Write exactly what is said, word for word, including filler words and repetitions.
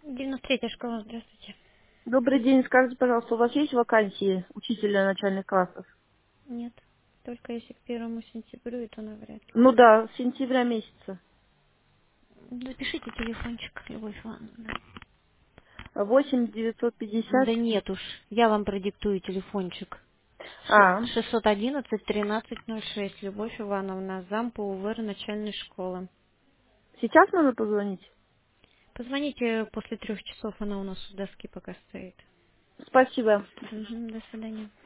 девяносто третья школа, здравствуйте. Добрый день. Скажите, пожалуйста, у вас есть вакансии учителя начальных классов? Нет, только если к первому сентябрю, и то навряд ли. Ну да, с сентября месяца. Запишите телефончик, Любовь Ивановна. Восемь девятьсот пятьдесят. Да нет уж, я вам продиктую телефончик. А, Ш- шестьсот одиннадцать тринадцать ноль шесть, Любовь Ивановна, зам по УВР начальной школы. сейчас надо позвонить? Позвоните после трех часов, она у нас у доски пока стоит. Спасибо. Мгм, до свидания.